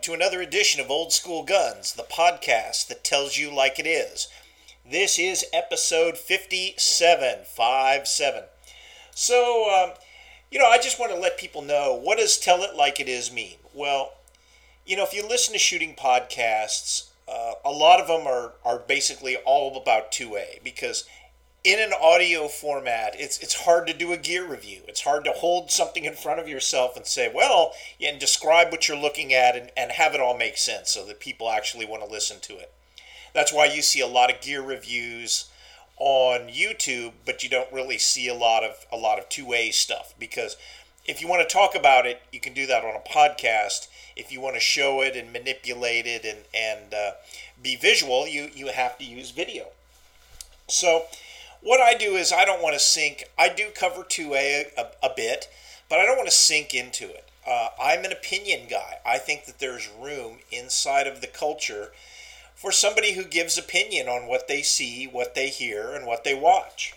to another edition of Old School Guns, the podcast that tells you like it is. This is episode 57, 5-7. So, I just want to let people know, what does tell it like it is mean? Well, if you listen to shooting podcasts, a lot of them are basically all about 2A, because in an audio format, it's hard to do a gear review. It's hard to hold something in front of yourself and say, and describe what you're looking at and have it all make sense so that people actually want to listen to it. That's why you see a lot of gear reviews on YouTube, but you don't really see a lot of 2A stuff, because if you want to talk about it, you can do that on a podcast. If you want to show it and manipulate it and be visual, you have to use video. So what I do is I don't want to sink. I do cover 2A a bit, but I don't want to sink into it. I'm an opinion guy. I think that there's room inside of the culture for somebody who gives opinion on what they see, what they hear, and what they watch.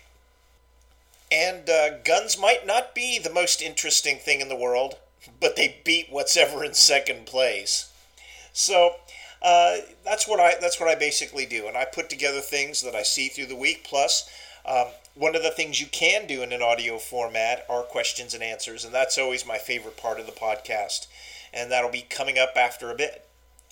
And guns might not be the most interesting thing in the world, but they beat what's ever in second place. So that's what I basically do, and I put together things that I see through the week. Plus, one of the things you can do in an audio format are questions and answers, and that's always my favorite part of the podcast, and that'll be coming up after a bit.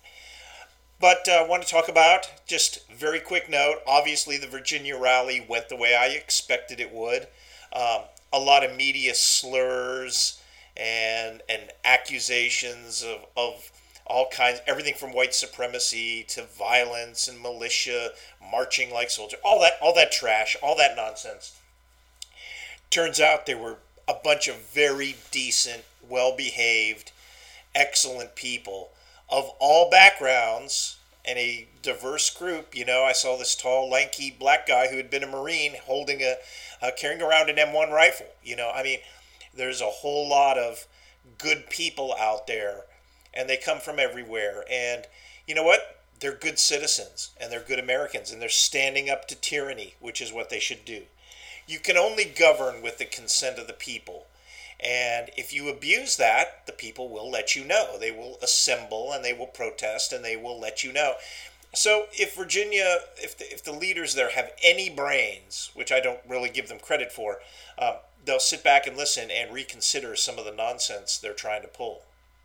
But I want to talk about, just very quick note, obviously the Virginia rally went the way I expected it would. A lot of media slurs and accusations of all kinds, everything from white supremacy to violence and militia marching like soldiers, all that trash, all that nonsense. Turns out there were a bunch of very decent, well-behaved, excellent people of all backgrounds and a diverse group. I saw this tall, lanky black guy who had been a Marine holding carrying around an M1 rifle. There's a whole lot of good people out there, and they come from everywhere. And you know what? They're good citizens, and they're good Americans, and they're standing up to tyranny, which is what they should do. You can only govern with the consent of the people. And if you abuse that, the people will let you know. They will assemble and they will protest and they will let you know. So if Virginia, if the leaders there have any brains, which I don't really give them credit for, they'll sit back and listen and reconsider some of the nonsense they're trying to pull.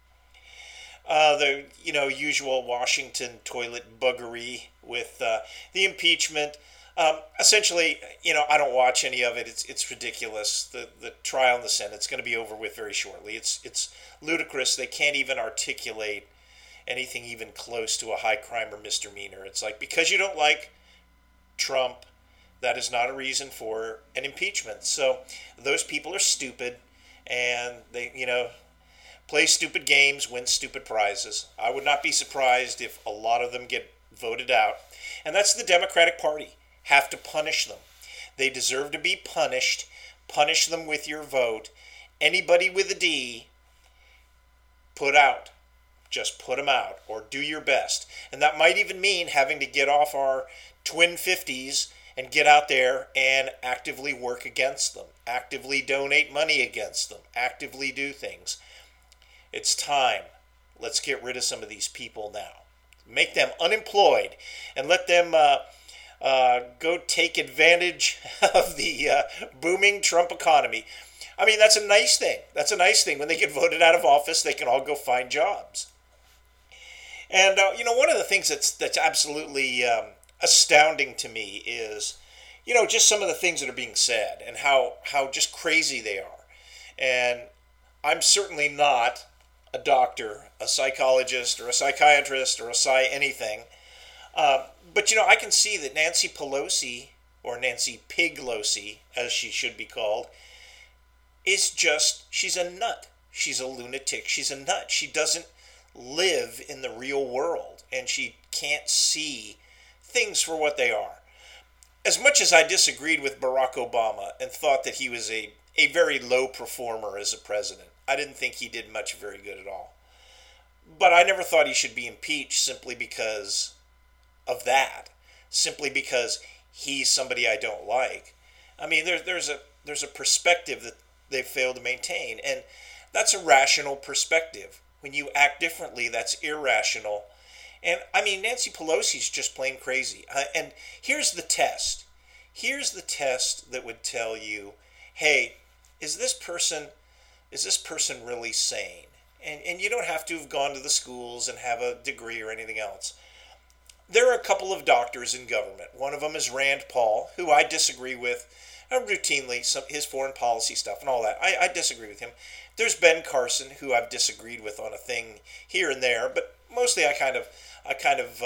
The usual Washington toilet buggery with the impeachment. Essentially, I don't watch any of it. It's ridiculous. The trial in the Senate's going to be over with very shortly. It's ludicrous. They can't even articulate anything even close to a high crime or misdemeanor. It's like, because you don't like Trump, that is not a reason for an impeachment. So those people are stupid, and they, play stupid games, win stupid prizes. I would not be surprised if a lot of them get voted out. And that's the Democratic Party. Have to punish them. They deserve to be punished. Punish them with your vote. Anybody with a D, put out. Just put them out, or do your best. And that might even mean having to get off our twin 50s and get out there and actively work against them. Actively donate money against them. Actively do things. It's time. Let's get rid of some of these people now. Make them unemployed and let them go take advantage of the booming Trump economy. That's a nice thing. That's a nice thing. When they get voted out of office, they can all go find jobs. And, one of the things that's absolutely astounding to me is, just some of the things that are being said and how just crazy they are. And I'm certainly not a doctor, a psychologist, or a psychiatrist, or a anything. But, I can see that Nancy Pelosi, or Nancy Piglosi, as she should be called, she's a nut. She's a lunatic. She's a nut. She doesn't live in the real world, and she can't see things for what they are. As much as I disagreed with Barack Obama and thought that he was a very low performer as a president, I didn't think he did much very good at all. But I never thought he should be impeached simply because of that, simply because he's somebody I don't like. There's a perspective that they've failed to maintain, and that's a rational perspective. When you act differently, that's irrational. And I mean, Nancy Pelosi's just plain crazy. And here's the test. Here's the test that would tell you, hey, is this person really sane? And you don't have to have gone to the schools and have a degree or anything else. There are a couple of doctors in government. One of them is Rand Paul, who I disagree with routinely, his foreign policy stuff and all that. I disagree with him. There's Ben Carson, who I've disagreed with on a thing here and there, but mostly I kind of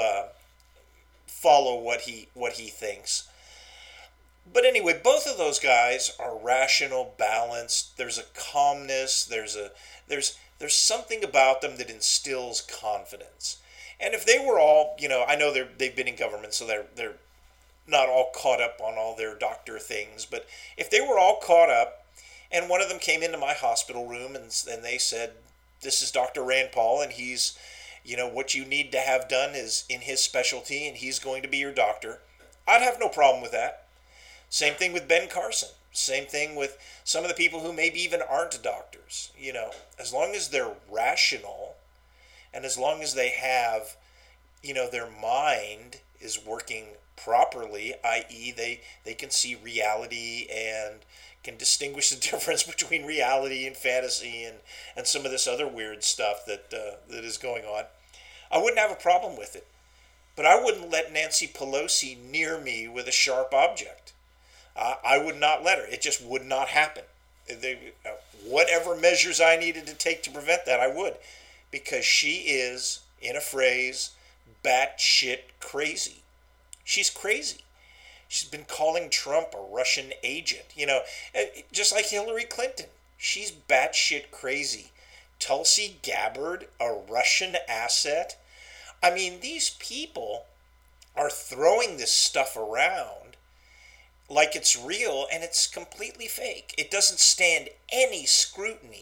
follow what he thinks. But anyway, both of those guys are rational, balanced. There's a calmness. There's something about them that instills confidence. And if they were all, I know they've been in government, so they're not all caught up on all their doctor things. But if they were all caught up, and one of them came into my hospital room and they said, "This is Dr. Rand Paul, and he's, what you need to have done is in his specialty, and he's going to be your doctor," I'd have no problem with that. Same thing with Ben Carson. Same thing with some of the people who maybe even aren't doctors. As long as they're rational and as long as they have, their mind is working properly, i.e. they can see reality and can distinguish the difference between reality and fantasy and some of this other weird stuff that is going on, I wouldn't have a problem with it. But I wouldn't let Nancy Pelosi near me with a sharp object. I would not let her. It just would not happen. Whatever measures I needed to take to prevent that, I would. Because she is, in a phrase, batshit crazy. She's crazy. She's been calling Trump a Russian agent. Just like Hillary Clinton. She's batshit crazy. Tulsi Gabbard, a Russian asset. I mean, these people are throwing this stuff around like it's real, and it's completely fake. It doesn't stand any scrutiny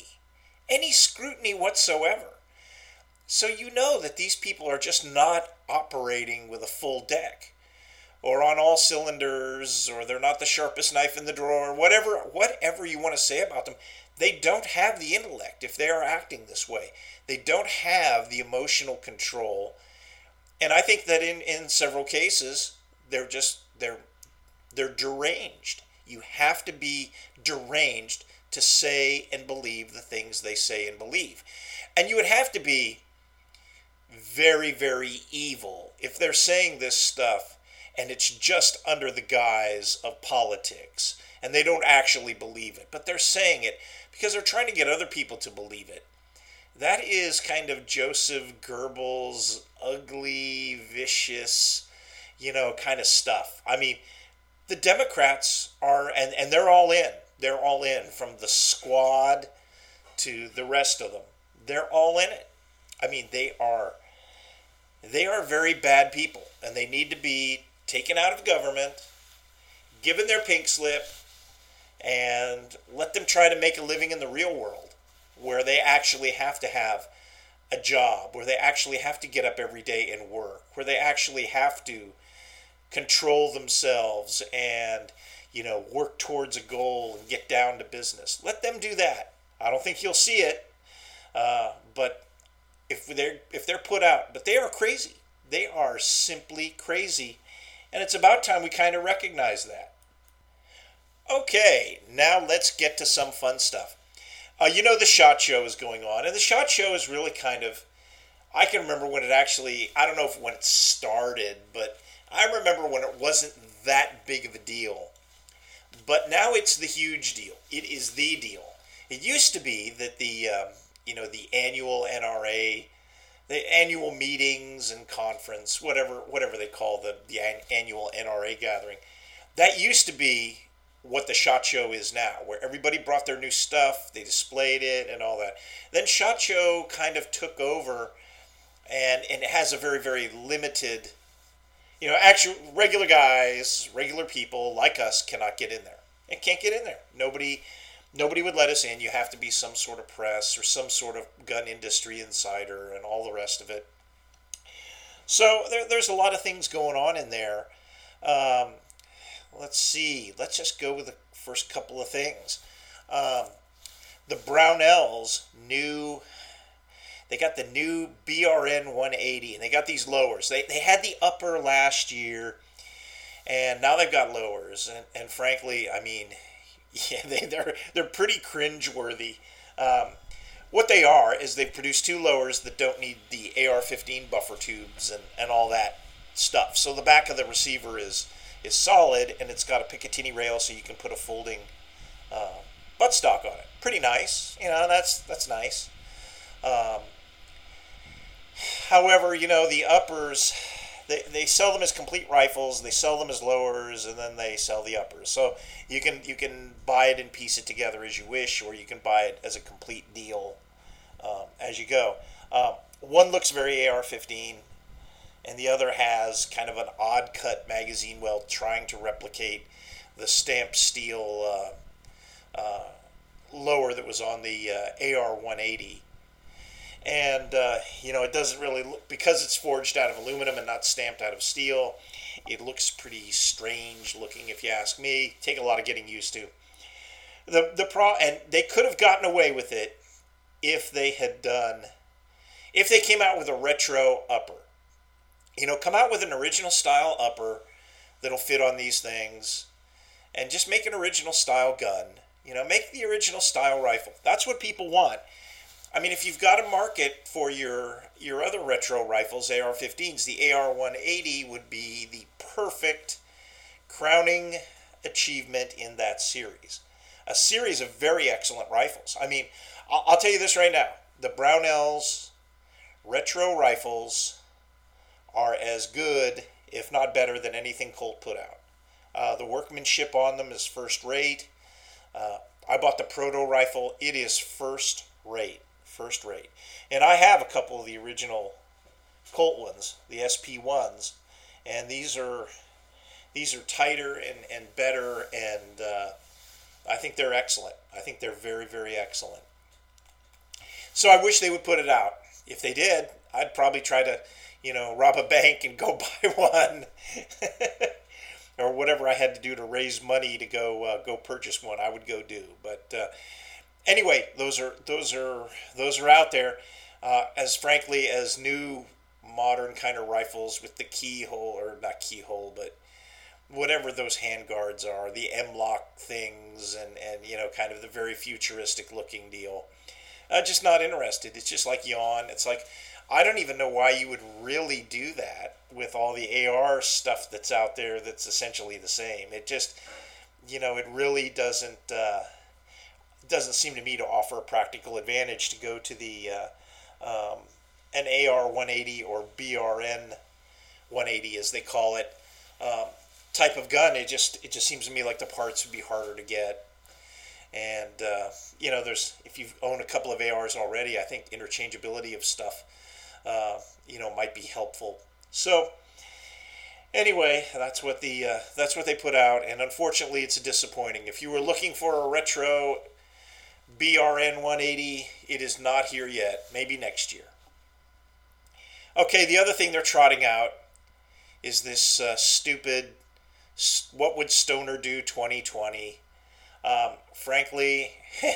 whatsoever. So you know that these people are just not operating with a full deck, or on all cylinders, or they're not the sharpest knife in the drawer, whatever you want to say about them. They don't have the intellect if they are acting this way. They don't have the emotional control. And I think that in several cases, they're deranged. You have to be deranged to say and believe the things they say and believe. And you would have to be very, very evil if they're saying this stuff and it's just under the guise of politics and they don't actually believe it, but they're saying it because they're trying to get other people to believe it. That is kind of Joseph Goebbels' ugly, vicious, kind of stuff. I mean, the Democrats are, and they're all in. They're all in, from the squad to the rest of them. They're all in it. I mean, they are very bad people, and they need to be taken out of government, given their pink slip, and let them try to make a living in the real world, where they actually have to have a job, where they actually have to get up every day and work, where they actually have to control themselves and, work towards a goal and get down to business. Let them do that. I don't think you'll see it, but if they're put out, but they are crazy. They are simply crazy, and it's about time we kind of recognize that. Okay, now let's get to some fun stuff. The SHOT Show is going on, and the SHOT Show is really kind of, I can remember when it actually, I don't know when it started, but I remember when it wasn't that big of a deal. But now it's the huge deal. It is the deal. It used to be that the annual NRA, the annual meetings and conference, whatever they call the annual NRA gathering, that used to be what the SHOT Show is now, where everybody brought their new stuff, they displayed it and all that. Then SHOT Show kind of took over, and it has a very, very limited, actual regular guys, regular people like us cannot get in there. And can't get in there. Nobody would let us in. You have to be some sort of press or some sort of gun industry insider and all the rest of it. So there's a lot of things going on in there. Let's see. Let's just go with the first couple of things. The Brownells They got the new BRN 180, and they got these lowers. They had the upper last year, and now they've got lowers. And frankly, I mean, yeah, they're pretty cringeworthy. What they are is they've produced two lowers that don't need the AR-15 buffer tubes and all that stuff. So the back of the receiver is solid, and it's got a Picatinny rail, so you can put a folding buttstock on it. Pretty nice, that's nice. Um, However, the uppers, they sell them as complete rifles, they sell them as lowers, and then they sell the uppers. So you can buy it and piece it together as you wish, or you can buy it as a complete deal as you go. One looks very AR-15, and the other has kind of an odd cut magazine weld trying to replicate the stamped steel lower that was on the AR-180. And, it doesn't really look, because it's forged out of aluminum and not stamped out of steel, it looks pretty strange looking, if you ask me. Take a lot of getting used to. And they could have gotten away with it if they came out with a retro upper. Come out with an original style upper that'll fit on these things, and just make an original style gun. Make the original style rifle. That's what people want. I mean, if you've got a market for your other retro rifles, AR-15s, the AR-180 would be the perfect crowning achievement in that series. A series of very excellent rifles. I mean, I'll tell you this right now. The Brownells retro rifles are as good, if not better, than anything Colt put out. The workmanship on them is first rate. I bought the Proto rifle. It is first rate. And I have a couple of the original Colt ones, the SP1s, and these are tighter and better, and I think they're excellent. I think they're very, very excellent. So I wish they would put it out. If they did, I'd probably try to, rob a bank and go buy one. Or whatever I had to do to raise money to go purchase one, I would go do. But anyway, those are out there. As frankly as new modern kind of rifles with the keyhole, or not keyhole, but whatever those hand guards are, the M-lock things, and kind of the very futuristic looking deal. Just not interested. It's just like yawn. It's like, I don't even know why you would really do that with all the AR stuff that's out there that's essentially the same. It just, it really doesn't seem to me to offer a practical advantage to go to the an AR 180 or BRN 180 as they call it type of gun. It just seems to me like the parts would be harder to get. And if you own a couple of ARs already, I think interchangeability of stuff might be helpful. So anyway, that's what they put out, and unfortunately it's disappointing. If you were looking for a retro BRN 180, it is not here yet. Maybe next year. Okay, the other thing they're trotting out is this stupid "What Would Stoner Do 2020." Frankly,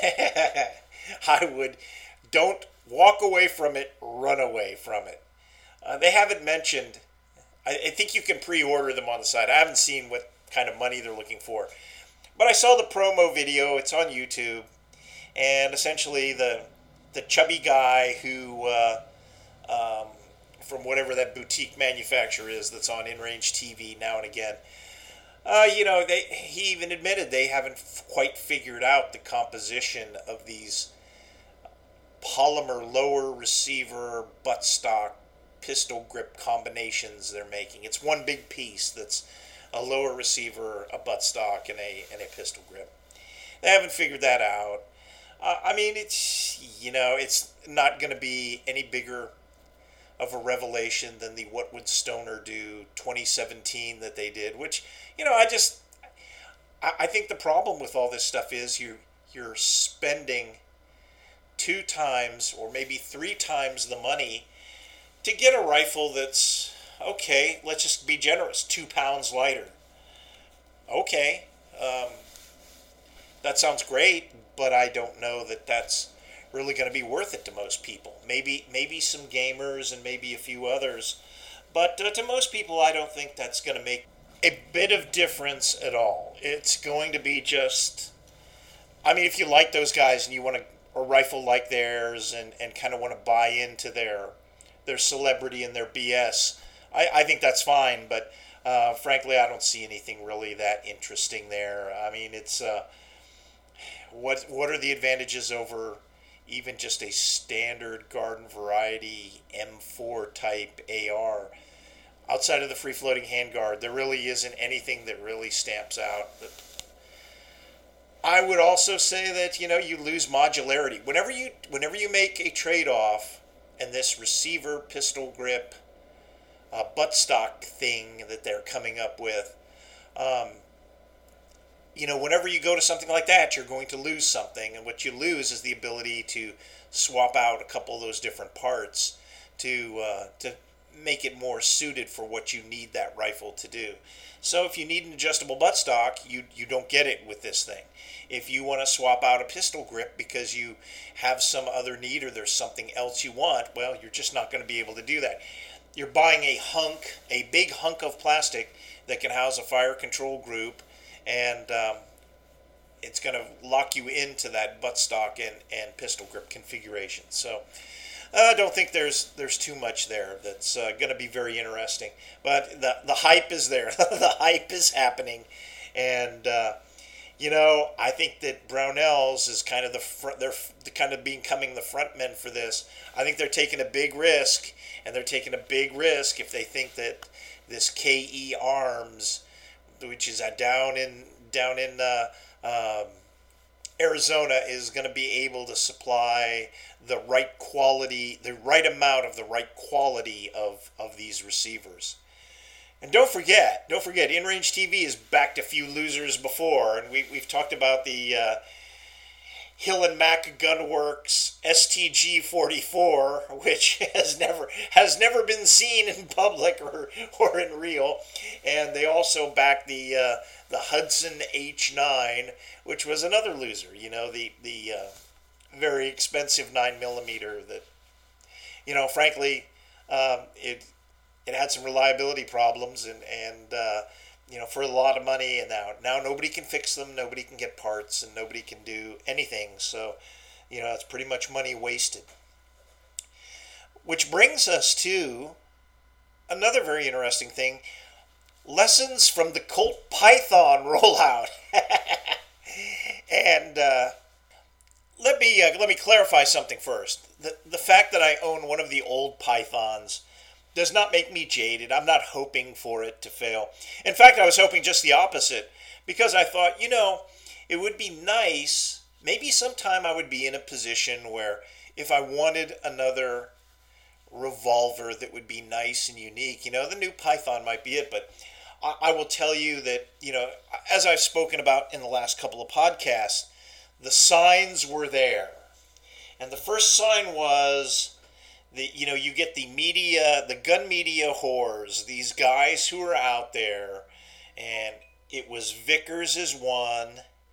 don't walk away from it, run away from it. They haven't mentioned, I think you can pre-order them on the site. I haven't seen what kind of money they're looking for. But I saw the promo video, it's on YouTube, and essentially the chubby guy who, from whatever that boutique manufacturer is that's on in-range TV now and again, he even admitted they haven't quite figured out the composition of these polymer lower receiver buttstock pistol grip combinations they're making. It's one big piece that's a lower receiver, a buttstock, and a pistol grip. They haven't figured that out. I mean, it's not going to be any bigger of a revelation than the "What Would Stoner Do" 2017 that they did, which, I think the problem with all this stuff is you're spending 2 times or maybe 3 times the money to get a rifle that's, okay, let's just be generous, 2 pounds lighter. Okay, that sounds great, but I don't know that that's really going to be worth it to most people. Maybe some gamers and maybe a few others, but to most people, I don't think that's going to make a bit of difference at all. It's going to be just, I mean, if you like those guys and you want a rifle like theirs and kind of want to buy into their celebrity and their BS, I think that's fine. But frankly, I don't see anything really that interesting there. I mean, it's what are the advantages over even just a standard garden variety M4 type AR? Outside of the free floating handguard, there really isn't anything that really stamps out. I would also say that you lose modularity whenever you make a trade off, and this receiver pistol grip buttstock thing that they're coming up with. Whenever you go to something like that, you're going to lose something, and what you lose is the ability to swap out a couple of those different parts to make it more suited for what you need that rifle to do. So if you need an adjustable buttstock, you don't get it with this thing. If you want to swap out a pistol grip because you have some other need or there's something else you want, well, you're just not going to be able to do that. You're buying a big hunk of plastic that can house a fire control group, and it's going to lock you into that buttstock and pistol grip configuration. So I don't think there's too much there that's going to be very interesting. But the hype is there. The hype is happening. And, I think that Brownells is kind of they're kind of becoming the front men for this. I think they're taking a big risk, and they're taking a big risk if they think that this KE Arms, which is down in Arizona, is going to be able to supply the right quality, the right amount of the right quality of these receivers. And don't forget, InRange TV has backed a few losers before, and we've talked about the Hill and Mac Gunworks STG-44, which has never been seen in public or in real, and they also backed the Hudson H9, which was another loser. The very expensive 9mm that, frankly, it had some reliability problems and for a lot of money, and now nobody can fix them, nobody can get parts, and nobody can do anything. So, it's pretty much money wasted. Which brings us to another very interesting thing: lessons from the Colt Python rollout. And let me clarify something first. The fact that I own one of the old Pythons does not make me jaded. I'm not hoping for it to fail. In fact, I was hoping just the opposite, because I thought, it would be nice, maybe sometime I would be in a position where if I wanted another revolver that would be nice and unique, the new Python might be it. But I will tell you that, as I've spoken about in the last couple of podcasts, the signs were there. And the first sign was, you get the media, the gun media whores, these guys who are out there, and it was Vickers is one,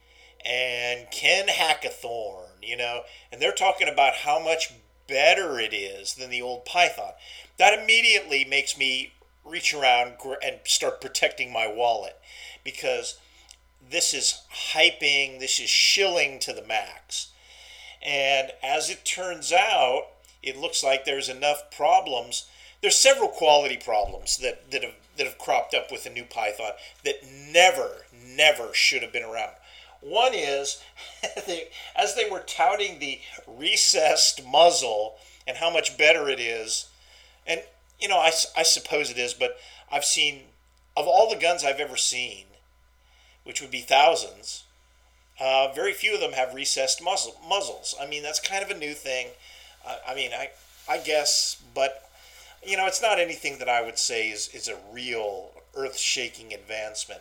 and Ken Hackathorn, and they're talking about how much better it is than the old Python. That immediately makes me reach around and start protecting my wallet, because this is hyping, this is shilling to the max. And as it turns out, it looks like there's enough problems. There's several quality problems that have cropped up with the new Python that never should have been around. One is, as they were touting the recessed muzzle and how much better it is, and I suppose it is, but I've seen, of all the guns I've ever seen, which would be thousands, very few of them have recessed muzzles. I mean, that's kind of a new thing. I guess, but, it's not anything that I would say is a real earth-shaking advancement.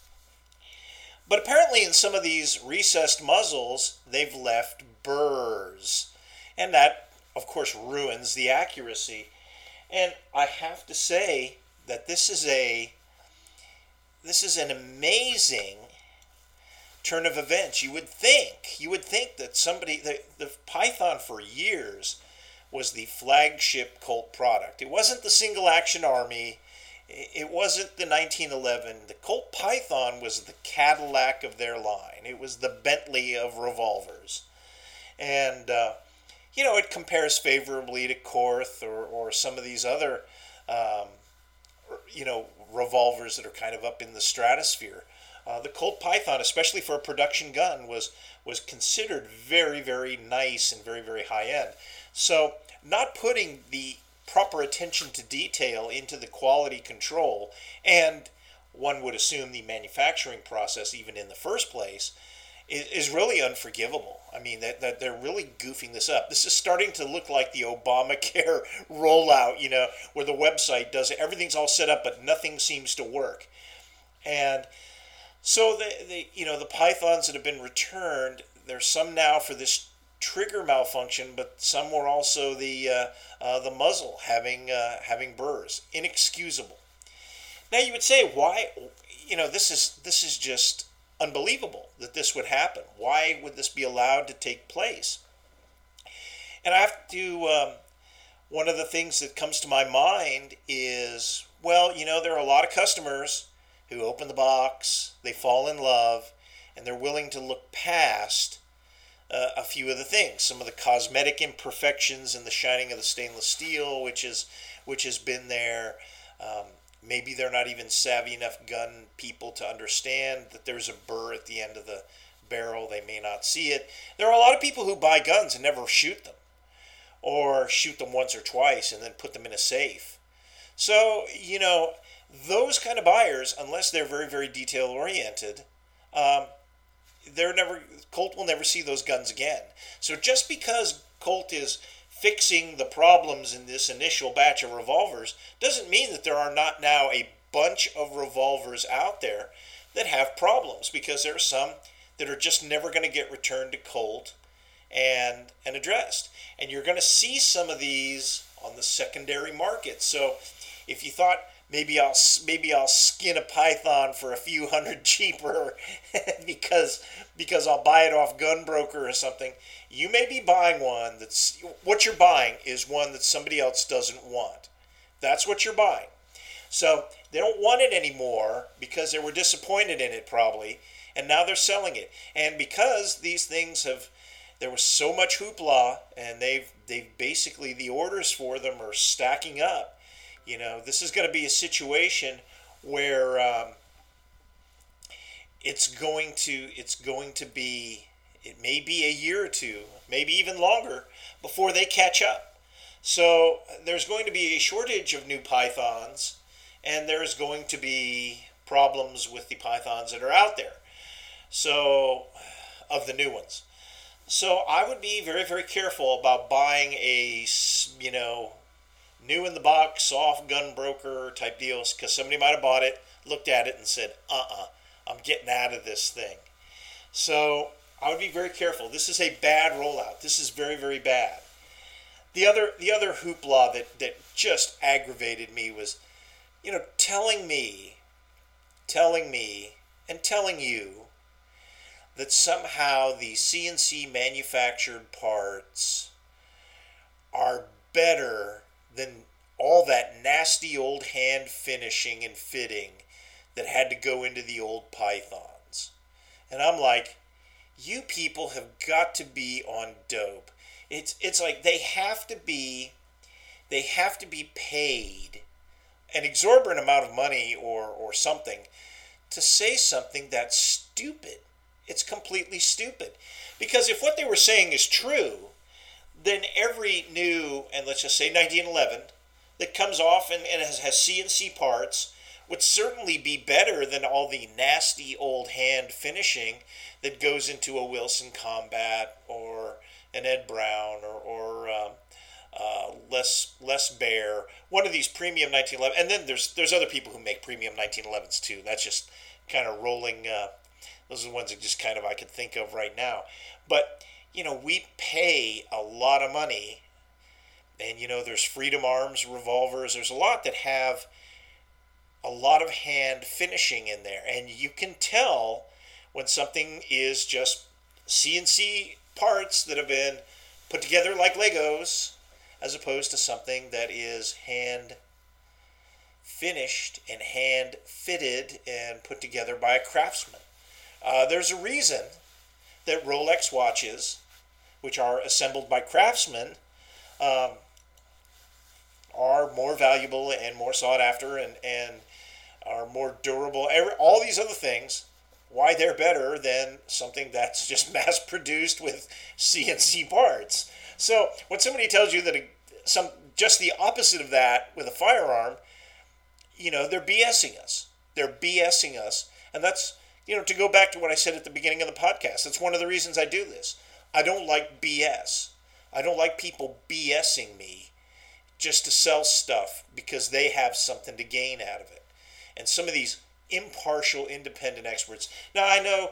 But apparently in some of these recessed muzzles, they've left burrs. And that, of course, ruins the accuracy. And I have to say that this is an amazing turn of events, you would think that somebody, the Python for years was the flagship Colt product. It wasn't the single action army. It wasn't the 1911. The Colt Python was the Cadillac of their line. It was the Bentley of revolvers. And, it compares favorably to Korth or some of these other, revolvers that are kind of up in the stratosphere. The Colt Python, especially for a production gun, was considered very, very nice and very, very high end. So not putting the proper attention to detail into the quality control, and one would assume the manufacturing process even in the first place, is really unforgivable. I mean, that they're really goofing this up. This is starting to look like the Obamacare rollout, where the website does it. Everything's all set up, but nothing seems to work. And so the Pythons that have been returned, there's some now for this trigger malfunction, but some were also the muzzle having burrs. Inexcusable. Now you would say, why? This is just unbelievable that this would happen. Why would this be allowed to take place? And I have to. One of the things that comes to my mind is, well, there are a lot of customers who open the box, they fall in love, and they're willing to look past a few of the things, some of the cosmetic imperfections in the shining of the stainless steel, which has been there. Maybe they're not even savvy enough gun people to understand that there's a burr at the end of the barrel. They may not see it. There are a lot of people who buy guns and never shoot them, or shoot them once or twice and then put them in a safe. So, those kind of buyers, unless they're very, very detail oriented, Colt will never see those guns again. So just because Colt is fixing the problems in this initial batch of revolvers doesn't mean that there are not now a bunch of revolvers out there that have problems, because there are some that are just never going to get returned to Colt and addressed. And you're going to see some of these on the secondary market. So if you thought, maybe I'll skin a Python for a few hundred cheaper because I'll buy it off Gunbroker or something. You may be buying one what you're buying is one that somebody else doesn't want. That's what you're buying. So they don't want it anymore because they were disappointed in it probably, and now they're selling it. And because these things there was so much hoopla, and they've basically, the orders for them are stacking up. This is going to be a situation where it's going to be, it may be a year or two, maybe even longer, before they catch up. So there's going to be a shortage of new Pythons, and there's going to be problems with the Pythons that are out there. So, of the new ones. So I would be very, very careful about buying a, new in the box, soft Gunbroker type deals, because somebody might have bought it, looked at it, and said, I'm getting out of this thing. So I would be very careful. This is a bad rollout. This is very, very bad. The other hoopla that just aggravated me was, telling me, and telling you that somehow the CNC manufactured parts are better than all that nasty old hand finishing and fitting that had to go into the old Pythons. And I'm like, you people have got to be on dope. It's like they have to be paid an exorbitant amount of money or something to say something that's stupid. It's completely stupid. Because if what they were saying is true, then every new, and let's just say 1911, that comes off and has CNC parts would certainly be better than all the nasty old hand finishing that goes into a Wilson Combat or an Ed Brown or Les Baer, one of these premium 1911. And then there's other people who make premium 1911s too. That's just kind of rolling. Those are the ones that just kind of I could think of right now. But we pay a lot of money, and there's Freedom Arms revolvers. There's a lot that have a lot of hand finishing in there, and you can tell when something is just CNC parts that have been put together like Legos, as opposed to something that is hand finished and hand fitted and put together by a craftsman. There's a reason that Rolex watches, which are assembled by craftsmen, um, are more valuable and more sought after and are more durable. All these other things, why they're better than something that's just mass produced with CNC parts. So when somebody tells you that just the opposite of that with a firearm, they're BSing us. They're BSing us. And that's, to go back to what I said at the beginning of the podcast, that's one of the reasons I do this. I don't like BS. I don't like people BSing me just to sell stuff because they have something to gain out of it. And some of these impartial, independent experts. Now, I know,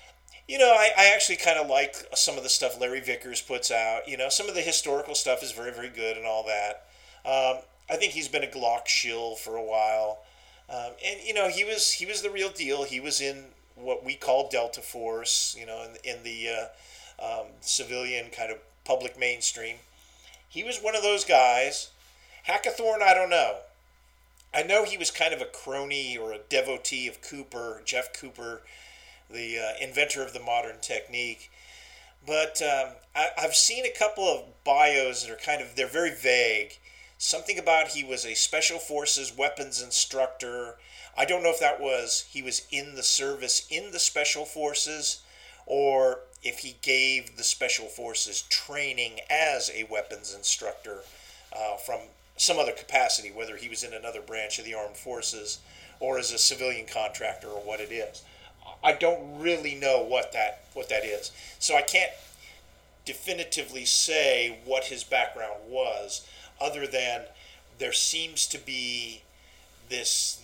I actually kind of like some of the stuff Larry Vickers puts out. Some of the historical stuff is very, very good and all that. I think he's been a Glock shill for a while. And he was the real deal. He was in what we call Delta Force, in the civilian kind of public mainstream. He was one of those guys. Hackathorn, I don't know. I know he was kind of a crony or a devotee of Cooper, Jeff Cooper, the inventor of the modern technique. But I've seen a couple of bios that are they're very vague. Something about he was a Special Forces weapons instructor. I don't know if he was in the service in the Special Forces or if he gave the Special Forces training as a weapons instructor from some other capacity, whether he was in another branch of the armed forces or as a civilian contractor or what it is. I don't really know what that is. So I can't definitively say what his background was, other than there seems to be this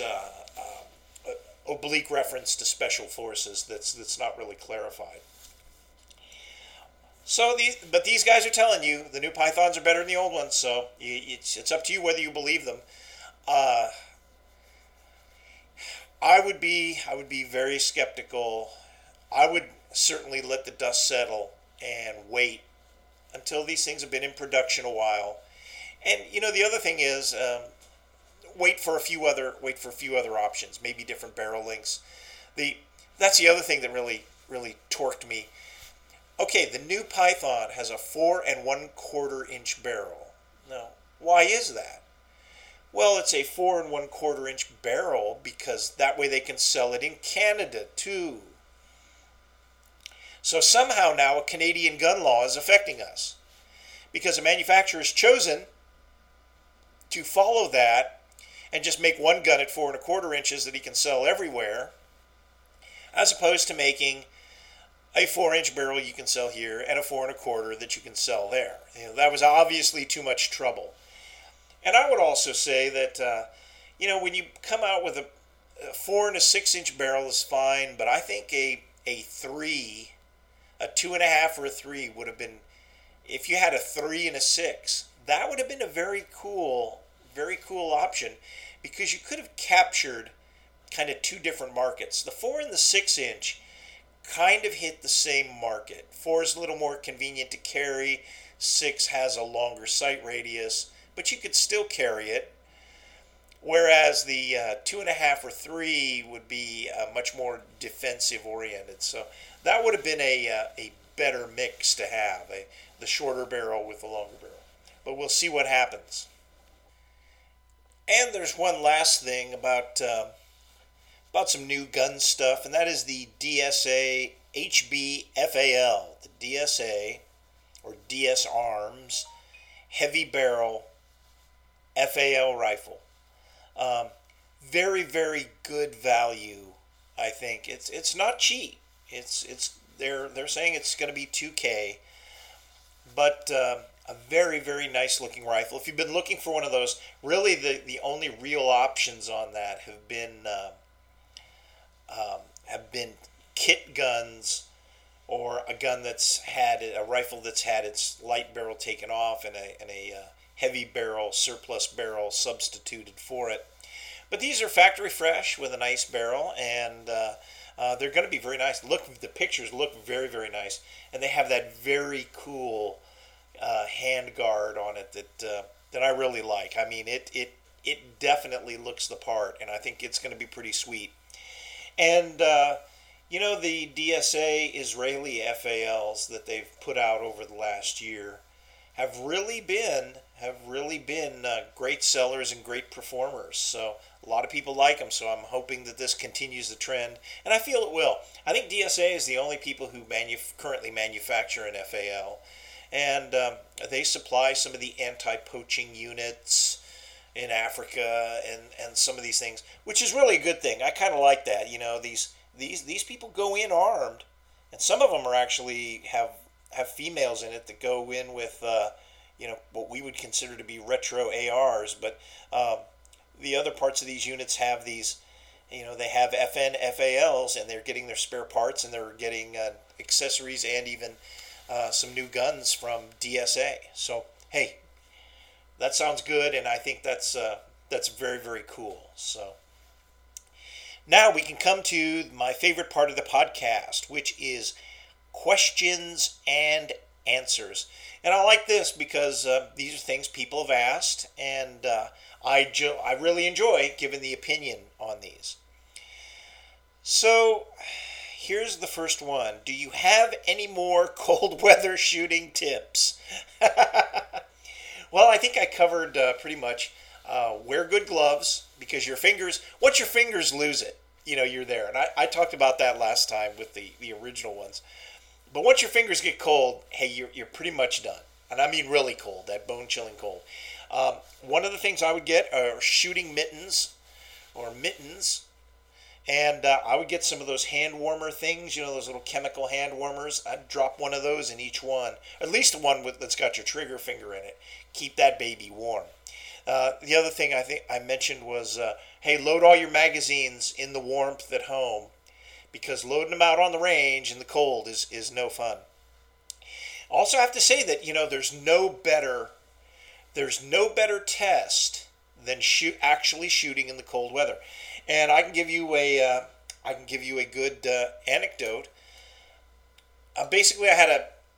oblique reference to special forces that's not really clarified. So but these guys are telling you the new Pythons are better than the old ones. So it's up to you whether you believe them. I would be very skeptical. I would certainly let the dust settle and wait until these things have been in production a while. And the other thing is wait for a few other options, maybe different barrel lengths. That's the other thing that really torqued me. Okay, the new Python has a 4 1/4 inch barrel. Now, why is that? Well, it's a 4 1/4 inch barrel because that way they can sell it in Canada too. So somehow now a Canadian gun law is affecting us because a manufacturer has chosen to follow that and just make one gun at 4 1/4 inches that he can sell everywhere, as opposed to making a 4-inch barrel you can sell here and a 4 1/4 that you can sell there. That was obviously too much trouble. And I would also say that, when you come out with a 4 and a 6-inch barrel is fine, but I think a 3, a 2.5 or a 3 would have been, if you had a 3 and a 6, that would have been a very cool option, because you could have captured kind of two different markets. The 4 and the 6-inch kind of hit the same market. 4 is a little more convenient to carry. 6 has a longer sight radius, but you could still carry it. Whereas the 2.5 or 3 would be much more defensive oriented. So that would have been a better mix to have, the shorter barrel with the longer barrel. But we'll see what happens. And there's one last thing about some new gun stuff, and that is the DSA HB-FAL, the DSA, or DS Arms, heavy barrel FAL rifle. Very, very good value, I think. It's not cheap. They're saying it's going to be $2,000, but a very, very nice looking rifle. If you've been looking for one of those, really the only real options on that have been kit guns, or a rifle that's had its light barrel taken off and a heavy barrel, surplus barrel substituted for it. But these are factory fresh with a nice barrel, and They're going to be very nice. The pictures look very, very nice, and they have that very cool hand guard on it that I really like. I mean, it definitely looks the part, and I think it's going to be pretty sweet. And the DSA Israeli FALs that they've put out over the last year have really been great sellers and great performers. So a lot of people like them. So I'm hoping that this continues the trend, and I feel it will. I think DSA is the only people who currently manufacture an FAL, and they supply some of the anti-poaching units in Africa and some of these things, which is really a good thing. I kind of like that. These people go in armed, and some of them are actually have females in it that go in with what we would consider to be retro ARs, but the other parts of these units have these, they have FN FALs, and they're getting their spare parts, and they're getting accessories and even some new guns from DSA. So hey, that sounds good, and I think that's very, very cool. So now we can come to my favorite part of the podcast, which is questions and answers. And I like this because these are things people have asked, and I really enjoy giving the opinion on these. So here's the first one. Do you have any more cold weather shooting tips? Well, I think I covered pretty much. Wear good gloves, because once your fingers lose it, you're there. And I talked about that last time with the original ones. But once your fingers get cold, hey, you're pretty much done. And I mean really cold, that bone-chilling cold. One of the things I would get are shooting mittens. And I would get some of those hand warmer things, those little chemical hand warmers. I'd drop one of those in each one. At least one that's got your trigger finger in it. Keep that baby warm. The other thing I think I mentioned was, hey, load all your magazines in the warmth at home, because loading them out on the range in the cold is no fun. Also, I have to say that there's no better test than actually shooting in the cold weather. And I can give you a good anecdote. Basically, I had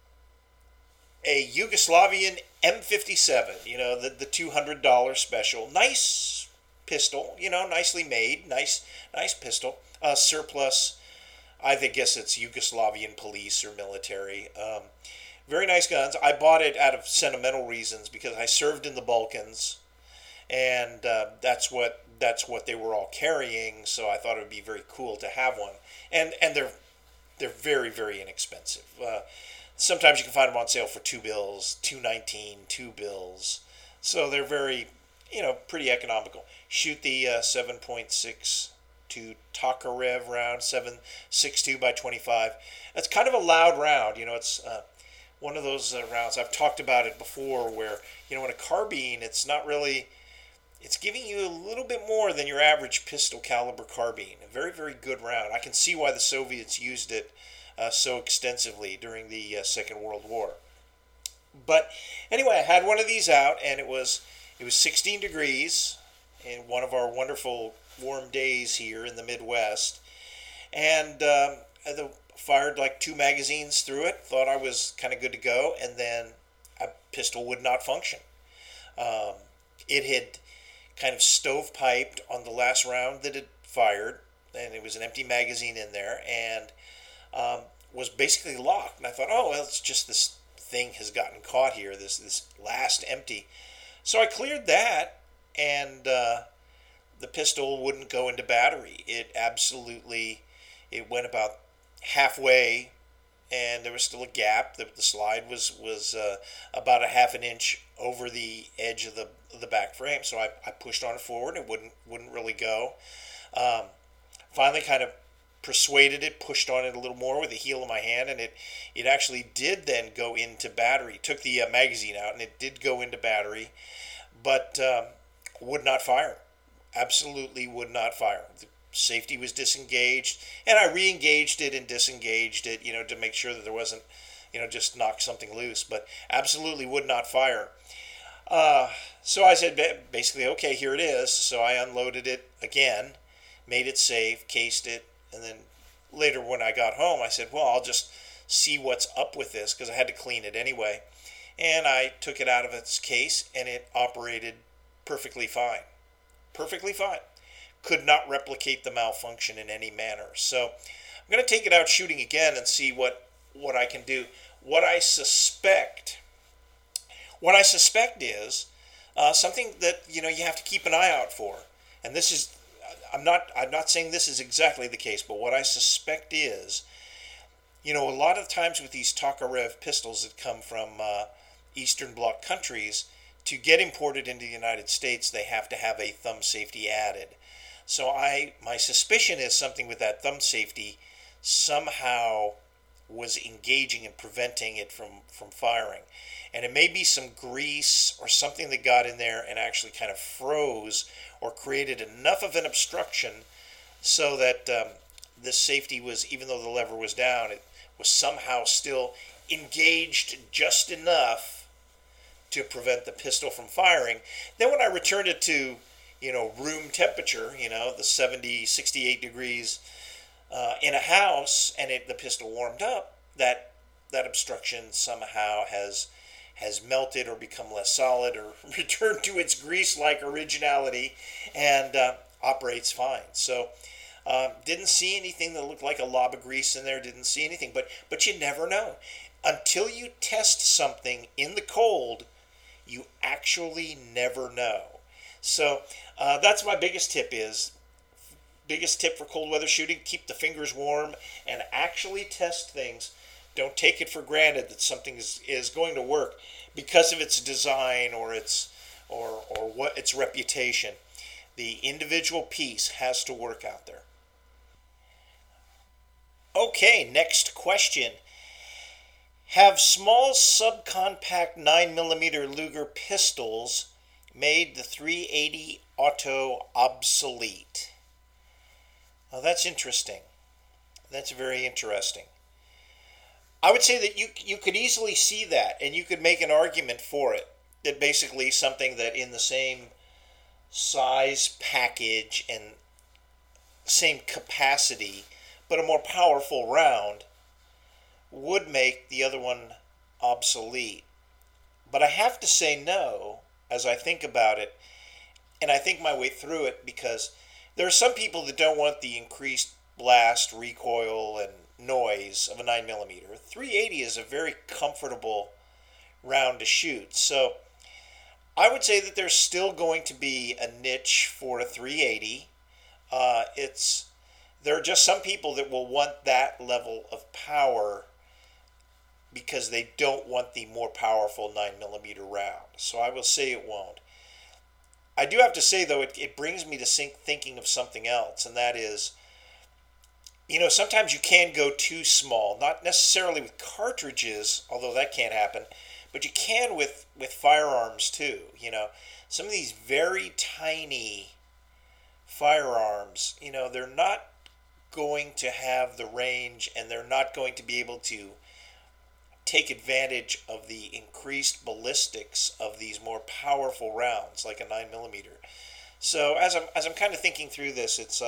a Yugoslavian M57, the $200 special. Nice pistol, nicely made, nice pistol. Surplus, I guess it's Yugoslavian police or military. Very nice guns. I bought it out of sentimental reasons because I served in the Balkans, and that's what they were all carrying. So I thought it would be very cool to have one, and they're very, very inexpensive. Sometimes you can find them on sale for $2, $2.19, $2. So they're very, pretty economical. Shoot the 7.62 Tokarev round, 7.62 by 25. That's kind of a loud round. It's one of those rounds. I've talked about it before where, in a carbine, it's giving you a little bit more than your average pistol caliber carbine. A very, very good round. I can see why the Soviets used it so extensively during the Second World War. But anyway, I had one of these out, and it was 16 degrees in one of our wonderful warm days here in the Midwest, and I fired like 2 magazines through it. Thought I was kind of good to go, and then a pistol would not function. It had kind of stovepiped on the last round that it fired, and it was an empty magazine in there, and was basically locked. And I thought, oh, well, it's just this thing has gotten caught here, this last empty. So I cleared that, and the pistol wouldn't go into battery. It went about halfway, and there was still a gap. The slide was about a half an inch over the edge of the back frame. So I pushed on it forward. It wouldn't really go. Finally, kind of persuaded it, pushed on it a little more with the heel of my hand, and it actually did then go into battery. Took the magazine out, and it did go into battery, but would not fire. Absolutely would not fire. The safety was disengaged, and I re-engaged it and disengaged it, to make sure that there wasn't, just knock something loose, but absolutely would not fire. So I said, basically, okay, here it is. So I unloaded it again, made it safe, cased it, and then later when I got home, I said, well, I'll just see what's up with this because I had to clean it anyway. And I took it out of its case and it operated perfectly fine. Perfectly fine. Could not replicate the malfunction in any manner. So I'm going to take it out shooting again and see what I can do. What I suspect is something that you have to keep an eye out for. And this is I'm not saying this is exactly the case, but what I suspect is, a lot of times with these Tokarev pistols that come from Eastern Bloc countries, to get imported into the United States, they have to have a thumb safety added. So my suspicion is something with that thumb safety somehow was engaging and preventing it from firing. And it may be some grease or something that got in there and actually kind of froze or created enough of an obstruction so that this safety was, even though the lever was down, it was somehow still engaged just enough to prevent the pistol from firing. Then when I returned it to, room temperature, the 70, 68 degrees in a house, and the pistol warmed up, that obstruction somehow has melted or become less solid or returned to its grease-like originality and operates fine. So didn't see anything that looked like a lob of grease in there, didn't see anything, but you never know. Until you test something in the cold, you actually never know. So that's my biggest tip for cold weather shooting: keep the fingers warm and actually test things. Don't take it for granted that something is going to work because of its design or its reputation. The individual piece has to work out there. Okay, next question. Have small subcompact 9mm Luger pistols made the .380 Auto obsolete? Well, that's interesting. That's very interesting. I would say that you could easily see that, and you could make an argument for it. That basically something that in the same size package and same capacity, but a more powerful round, would make the other one obsolete. But I have to say no as I think about it, and I think my way through it, because there are some people that don't want the increased blast, recoil, and noise of a 9mm. 380 is a very comfortable round to shoot. So I would say that there's still going to be a niche for a 380. There are just some people that will want that level of power because they don't want the more powerful 9mm round. So I will say it won't. I do have to say, though, it brings me to thinking of something else, and that is, sometimes you can go too small, not necessarily with cartridges, although that can't happen, but you can with firearms too. Some of these very tiny firearms, they're not going to have the range, and they're not going to be able to take advantage of the increased ballistics of these more powerful rounds, like a 9mm. So as I'm kind of thinking through this, it's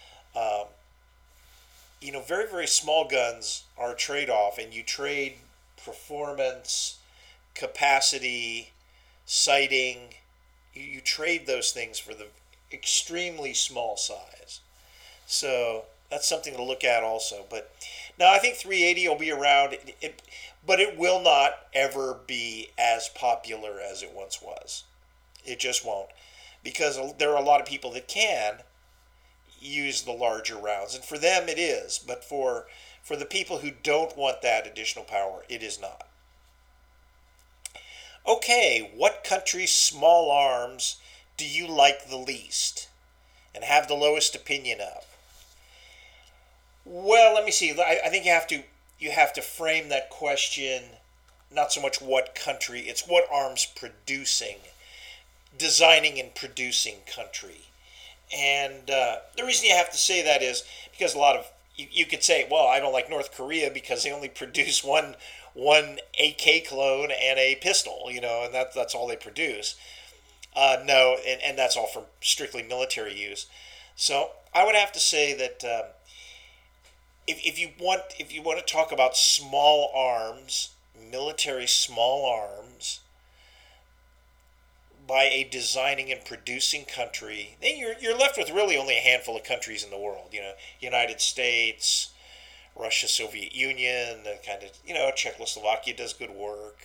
very, very small guns are a trade-off, and you trade performance, capacity, sighting. You trade those things for the extremely small size. So that's something to look at also. But no, I think 380 will be around, but it will not ever be as popular as it once was. It just won't, because there are a lot of people that can use the larger rounds, and for them it is, but for the people who don't want that additional power, it is not. Okay, what country's small arms do you like the least and have the lowest opinion of? Well, let me see. I think you have to frame that question not so much what country, it's what arms producing, designing and producing country. And the reason you have to say that is because a lot of you could say, well, I don't like North Korea because they only produce one AK clone and a pistol, and that's all they produce. No, and that's all for strictly military use. So I would have to say that if you want to talk about small arms, military small arms, by a designing and producing country, then you're left with really only a handful of countries in the world. United States, Russia, Soviet Union, the kind of Czechoslovakia does good work.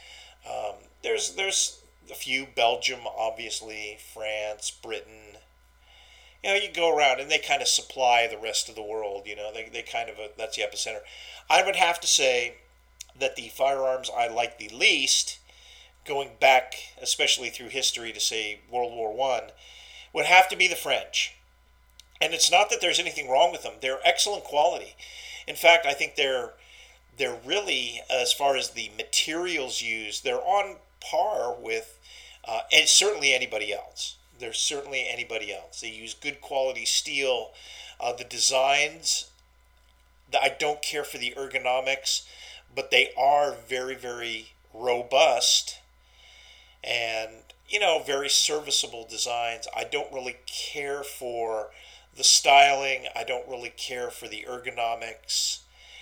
There's a few, Belgium, obviously, France, Britain. You go around and they kind of supply the rest of the world. They kind of that's the epicenter. I would have to say that the firearms I like the least, going back especially through history to say World War One, would have to be the French. And it's not that there's anything wrong with them; they're excellent quality. In fact, I think they're really, as far as the materials used, they're on par with and certainly anybody else. There's certainly anybody else. They use good quality steel. The designs, I don't care for the ergonomics, but they are very, very robust and, very serviceable designs. I don't really care for the styling. I don't really care for the ergonomics.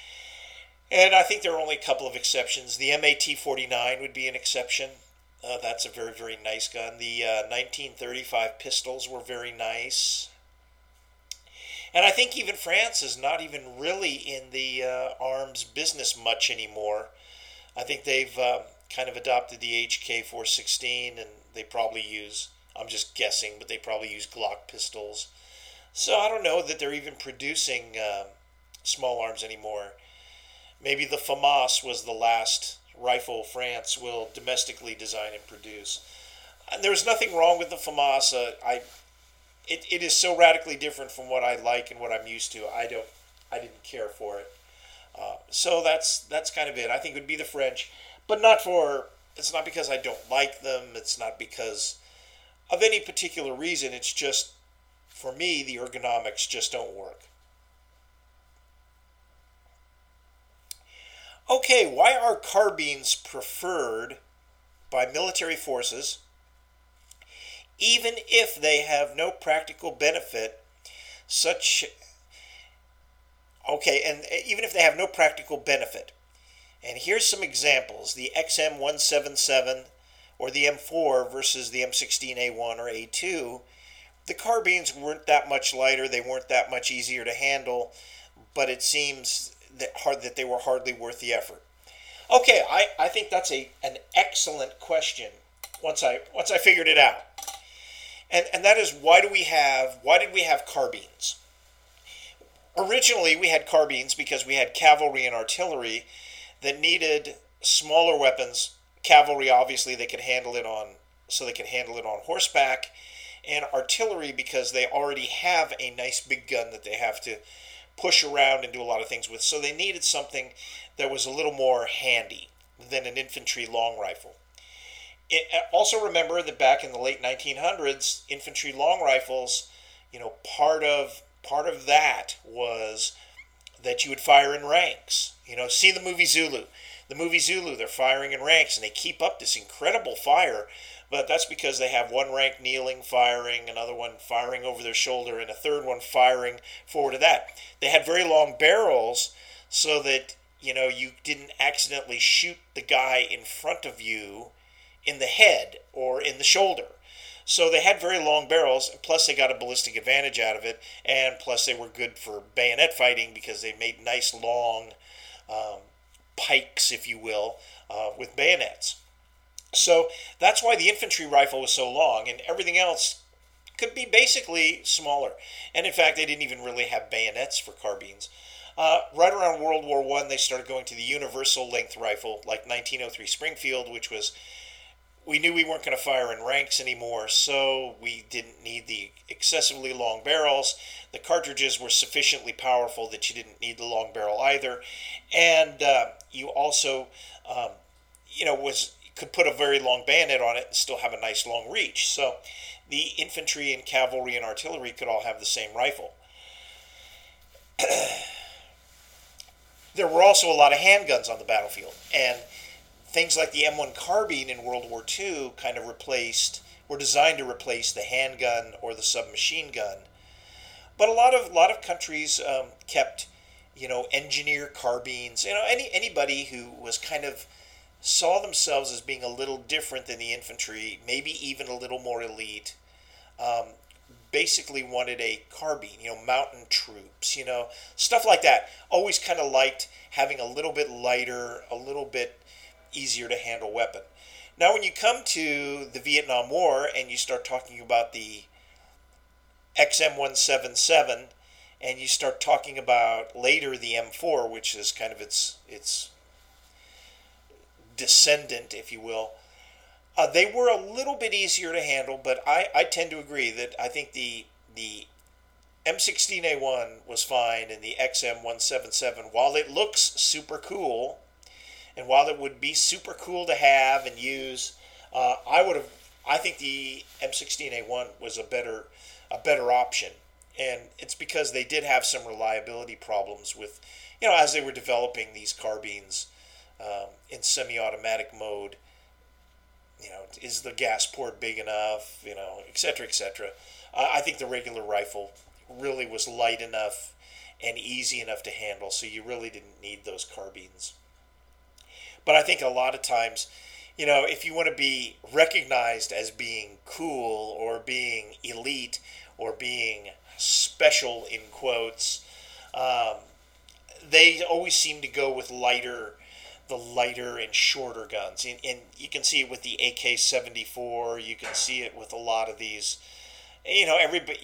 And I think there are only a couple of exceptions. The MAT-49 would be an exception. That's a very, very nice gun. The 1935 pistols were very nice. And I think even France is not even really in the arms business much anymore. I think they've kind of adopted the HK416, and they probably use, I'm just guessing, but they probably use Glock pistols. So I don't know that they're even producing small arms anymore. Maybe the FAMAS was the last rifle France will domestically design and produce. And there's nothing wrong with the FAMAS. It is so radically different from what I like and what I'm used to. I didn't care for it. So that's kind of it. I think it would be the French, but it's not because I don't like them. It's not because of any particular reason. It's just, for me, the ergonomics just don't work. Okay, why are carbines preferred by military forces, even if they have no practical benefit, and even if they have no practical benefit? And here's some examples. The XM177 or the M4 versus the M16A1 or A2, the carbines weren't that much lighter, they weren't that much easier to handle, but it seems that they were hardly worth the effort. Okay, I think that's an excellent question once I figured it out. And that is, why did we have carbines? Originally we had carbines because we had cavalry and artillery that needed smaller weapons. Cavalry, obviously, they could handle it on horseback, and artillery because they already have a nice big gun that they have to push around and do a lot of things with. So they needed something that was a little more handy than an infantry long rifle. Also remember that back in the late 1900s, infantry long rifles, part of that was that you would fire in ranks. See the movie Zulu. The movie Zulu, they're firing in ranks, and they keep up this incredible fire, but that's because they have one rank kneeling, firing, another one firing over their shoulder, and a third one firing forward to that. They had very long barrels so that, you didn't accidentally shoot the guy in front of you in the head or in the shoulder. So they had very long barrels, plus they got a ballistic advantage out of it, and plus they were good for bayonet fighting because they made nice long pikes, if you will, with bayonets. So that's why the infantry rifle was so long, and everything else could be basically smaller. And in fact, they didn't even really have bayonets for carbines. Right around World War I, they started going to the universal length rifle, like 1903 Springfield, which was, we knew we weren't going to fire in ranks anymore, so we didn't need the excessively long barrels. The cartridges were sufficiently powerful that you didn't need the long barrel either. And you also, could put a very long bayonet on it and still have a nice long reach. So the infantry and cavalry and artillery could all have the same rifle. There were also a lot of handguns on the battlefield, and things like the M1 carbine in World War II were designed to replace the handgun or the submachine gun. But a lot of countries kept, engineer carbines. Anybody who was kind of saw themselves as being a little different than the infantry, maybe even a little more elite, um, basically wanted a carbine, mountain troops, stuff like that. Always kind of liked having a little bit lighter, a little bit easier to handle weapon. Now, when you come to the Vietnam War and you start talking about the XM177, and you start talking about later the M4, which is kind of its descendant, if you will, they were a little bit easier to handle, but I tend to agree that I think the M16A1 was fine, and the XM177, while it looks super cool, and while it would be super cool to have and use, I think the M16A1 was a better option, and it's because they did have some reliability problems with, as they were developing these carbines in semi-automatic mode. Is the gas port big enough? Et cetera, et cetera. I think the regular rifle really was light enough and easy enough to handle, so you really didn't need those carbines. But I think a lot of times, if you want to be recognized as being cool or being elite or being special in quotes, they always seem to go with the lighter and shorter guns. And you can see it with the AK-74. You can see it with a lot of these. Everybody.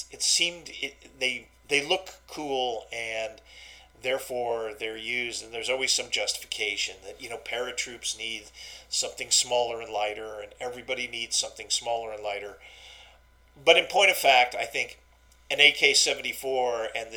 They look cool, and therefore they're used. And there's always some justification that paratroops need something smaller and lighter, and everybody needs something smaller and lighter. But in point of fact, I think an AK-74 and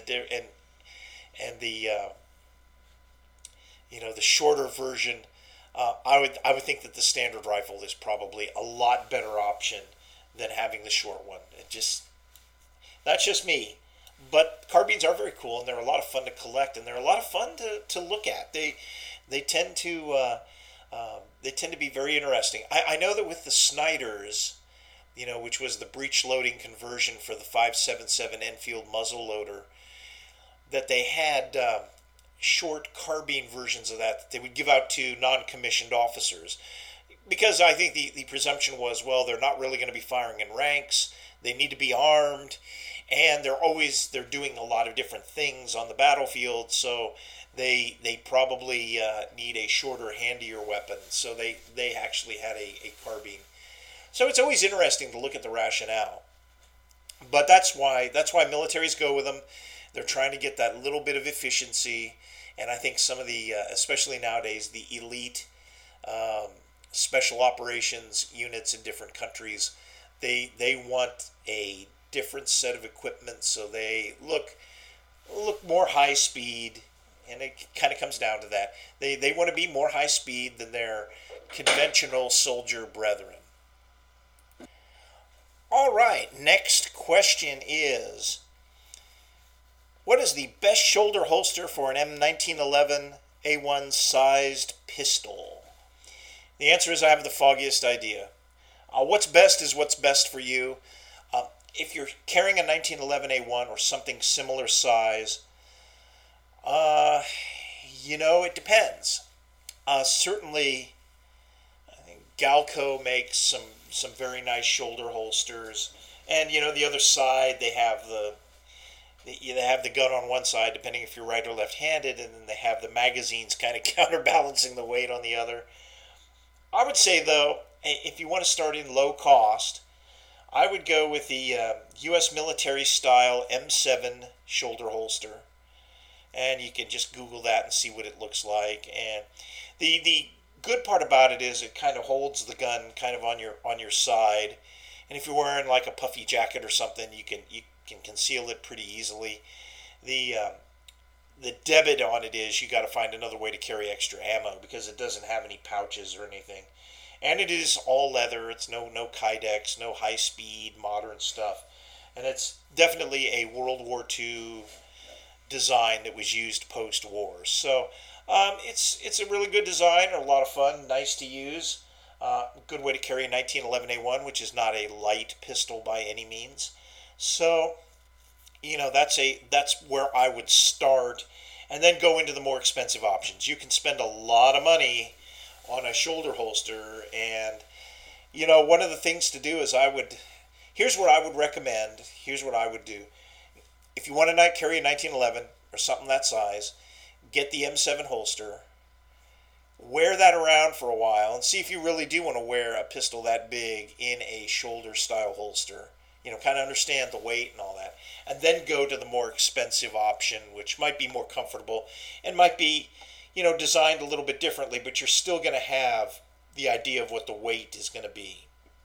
the shorter version, I would think that the standard rifle is probably a lot better option than having the short one. That's just me. But carbines are very cool, and they're a lot of fun to collect, and they're a lot of fun to look at. They tend to be very interesting. I know that with the Snyders, which was the breech loading conversion for the 5.77 Enfield muzzle loader, that they had short carbine versions of that they would give out to non-commissioned officers, because I think the presumption was, well, they're not really going to be firing in ranks, they need to be armed, and they're doing a lot of different things on the battlefield, so they probably need a shorter, handier weapon, so they actually had a carbine. So it's always interesting to look at the rationale, but that's why militaries go with them. They're trying to get that little bit of efficiency. And I think some of the, especially nowadays, the elite special operations units in different countries, they want a different set of equipment, so they look more high speed, and it kind of comes down to that. They want to be more high speed than their conventional soldier brethren. All right, next question is, what is the best shoulder holster for an M1911 A1 sized pistol? The answer is I have the foggiest idea. What's best is what's best for you. If you're carrying a 1911 A1 or something similar size, it depends. Certainly, I think Galco makes some very nice shoulder holsters, and the other side they have the gun on one side, depending if you're right or left-handed, and then they have the magazines kind of counterbalancing the weight on the other. I would say, though, if you want to start in low cost, I would go with the U.S. military-style M7 shoulder holster, and you can just Google that and see what it looks like. And the good part about it is it kind of holds the gun kind of on your side, and if you're wearing like a puffy jacket or something, you can conceal it pretty easily. The debit on it is you got to find another way to carry extra ammo, because it doesn't have any pouches or anything, and it is all leather. It's no Kydex, no high speed modern stuff, and it's definitely a World War II design that was used post-war. So it's a really good design, a lot of fun, nice to use. Good way to carry a 1911 A1, which is not a light pistol by any means. So, that's where I would start, and then go into the more expensive options. You can spend a lot of money on a shoulder holster, and one of the things to do is here's what I would recommend. Here's what I would do. If you want to carry a 1911 or something that size, get the M7 holster, wear that around for a while, and see if you really do want to wear a pistol that big in a shoulder style holster. Kind of understand the weight and all that. And then go to the more expensive option, which might be more comfortable and might be, designed a little bit differently, but you're still going to have the idea of what the weight is going to be.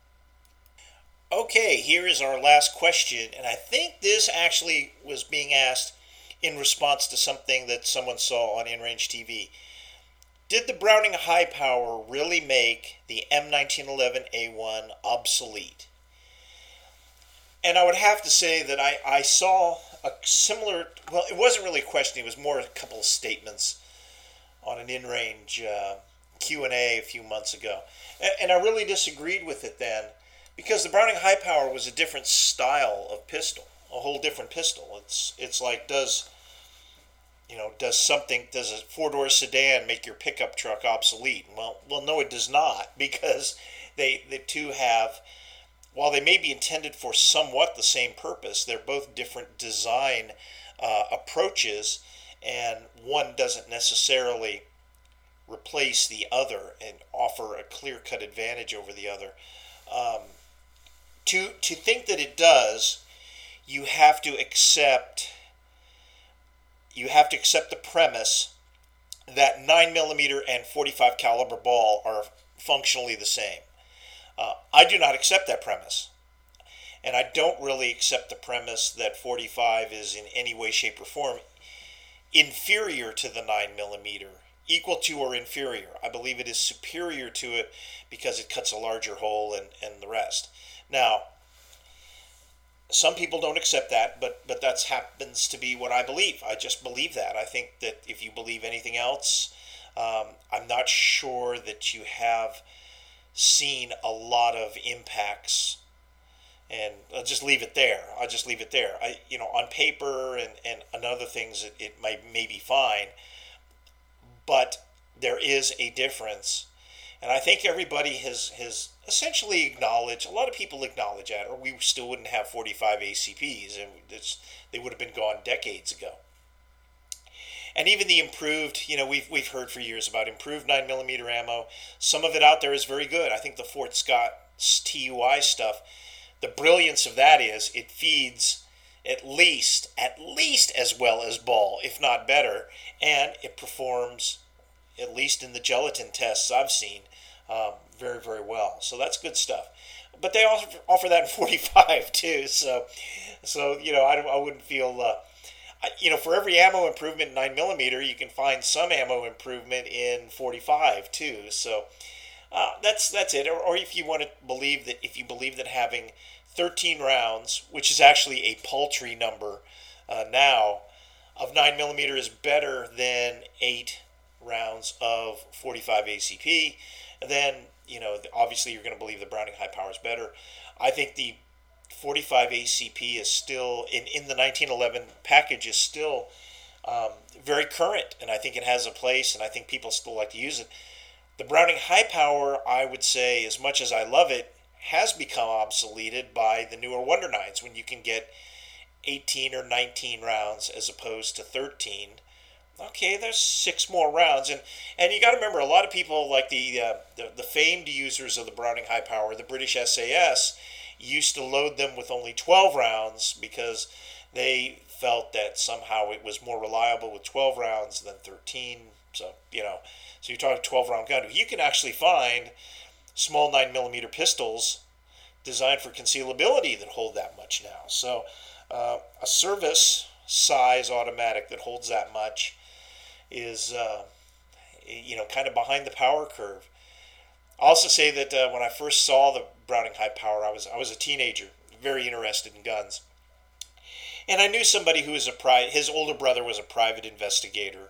Okay, here is our last question, and I think this actually was being asked in response to something that someone saw on InRange TV. Did the Browning High Power really make the M1911A1 obsolete? And I would have to say that I saw a similar, well, it wasn't really a question, it was more a couple of statements on an InRange Q&A a few months ago. And I really disagreed with it then, because the Browning High Power was a different style of pistol, a whole different pistol. It's like, does a four-door sedan make your pickup truck obsolete? Well, no, it does not, because the two have, while they may be intended for somewhat the same purpose, they're both different design approaches, and one doesn't necessarily replace the other and offer a clear-cut advantage over the other. To think that it does, you have to accept the premise that 9mm and .45 caliber ball are functionally the same. I do not accept that premise. And I don't really accept the premise that .45 is in any way, shape, or form inferior to the 9mm, equal to or inferior. I believe it is superior to it because it cuts a larger hole and the rest. Now, some people don't accept that, but that happens to be what I believe. I just believe that. I think that if you believe anything else, I'm not sure that you have seen a lot of impacts. And I'll just leave it there. On paper and other things, it may be fine, but there is a difference. And I think everybody has essentially acknowledged, a lot of people acknowledge that, or we still wouldn't have 45 ACPs, and they would have been gone decades ago. And even the improved, we've heard for years about improved 9mm ammo. Some of it out there is very good. I think the Fort Scott TUI stuff, the brilliance of that is it feeds at least as well as ball, if not better, and it performs, at least in the gelatin tests I've seen, very, very well. So that's good stuff. But they also offer that in 45 too. So I wouldn't feel, for every ammo improvement in 9mm, you can find some ammo improvement in 45 too. So that's it. Or if you want to believe that having 13 rounds, which is actually a paltry number now, of 9mm is better than 8 rounds of 45 ACP, then obviously you're going to believe the Browning High Power is better. I think the 45 ACP is still in the 1911 package is still very current, and I think it has a place, and I think people still like to use it. The Browning High Power, I would say, as much as I love it, has become obsoleted by the newer Wonder 9s, when you can get 18 or 19 rounds as opposed to 13. Okay, there's 6 more rounds, and you got to remember, a lot of people, like the famed users of the Browning High Power, the British SAS, used to load them with only 12 rounds because they felt that somehow it was more reliable with 12 rounds than 13. So you're talking 12-round gun. You can actually find small 9mm pistols designed for concealability that hold that much now. So a service size automatic that holds that much is kind of behind the power curve. I'll also say that when I first saw the Browning High Power, I was a teenager, very interested in guns, and I knew somebody who was his older brother was a private investigator.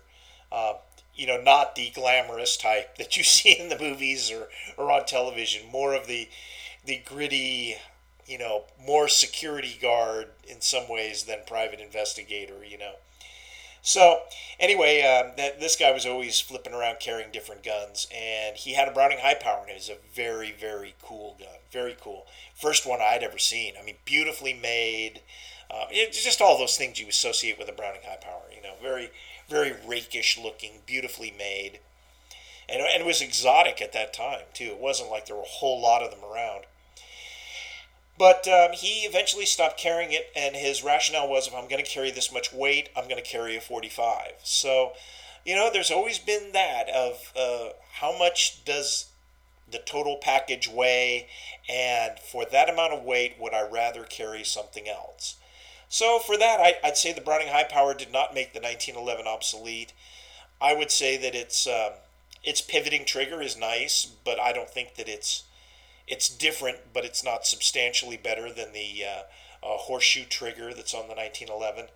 Not the glamorous type that you see in the movies or on television, more of the gritty, more security guard in some ways than private investigator, So anyway, this guy was always flipping around carrying different guns, and he had a Browning High Power, and it was a very, very cool gun. Very cool. First one I'd ever seen. I mean, beautifully made. It's just all those things you associate with a Browning High Power. Very, very rakish looking, beautifully made, and it was exotic at that time too. It wasn't like there were a whole lot of them around. But he eventually stopped carrying it, and his rationale was, if I'm going to carry this much weight, I'm going to carry a 45. So, there's always been that of how much does the total package weigh, and for that amount of weight, would I rather carry something else? So for that, I'd say the Browning High Power did not make the 1911 obsolete. I would say that its pivoting trigger is nice, but I don't think that it's different, but it's not substantially better than the horseshoe trigger that's on the 1911.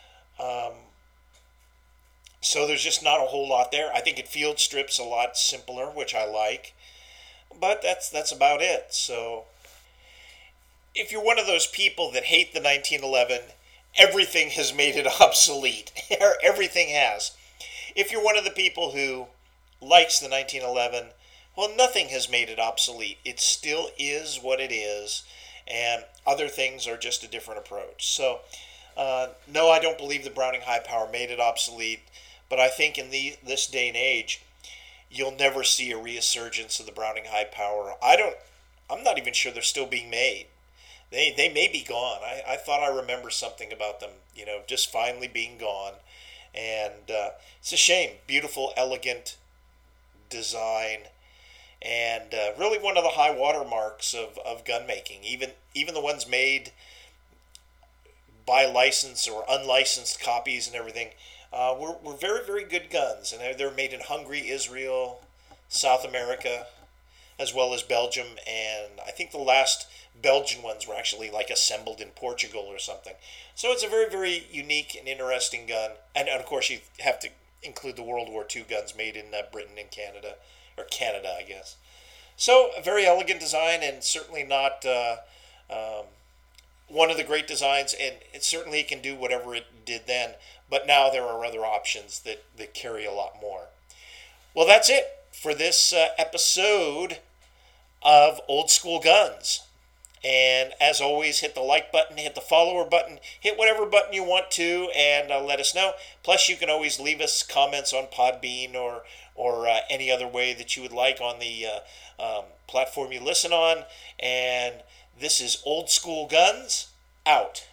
So there's just not a whole lot there. I think it field strips a lot simpler, which I like, but that's about it. So if you're one of those people that hate the 1911, everything has made it obsolete. Everything has. If you're one of the people who likes the 1911, well, nothing has made it obsolete. It still is what it is, and other things are just a different approach. So, no, I don't believe the Browning High Power made it obsolete, but I think in this day and age, you'll never see a resurgence of the Browning High Power. I'm not even sure they're still being made. They may be gone. I thought I remember something about them, just finally being gone. And it's a shame. Beautiful, elegant design, and really one of the high water marks of gun making. Even the ones made by license or unlicensed copies and everything were very, very good guns. And they're made in Hungary, Israel, South America, as well as Belgium. And I think the last Belgian ones were actually like assembled in Portugal or something. So it's a very, very unique and interesting gun. And of course, you have to include the World War II guns made in Britain and Canada, or Canada, I guess. So a very elegant design, and certainly not one of the great designs, and it certainly can do whatever it did then. But now there are other options that carry a lot more. Well, that's it for this episode of Old School Guns. And as always, hit the like button, hit the follower button, hit whatever button you want to, and let us know. Plus, you can always leave us comments on Podbean or any other way that you would like on the platform you listen on. And this is Old School Guns, out.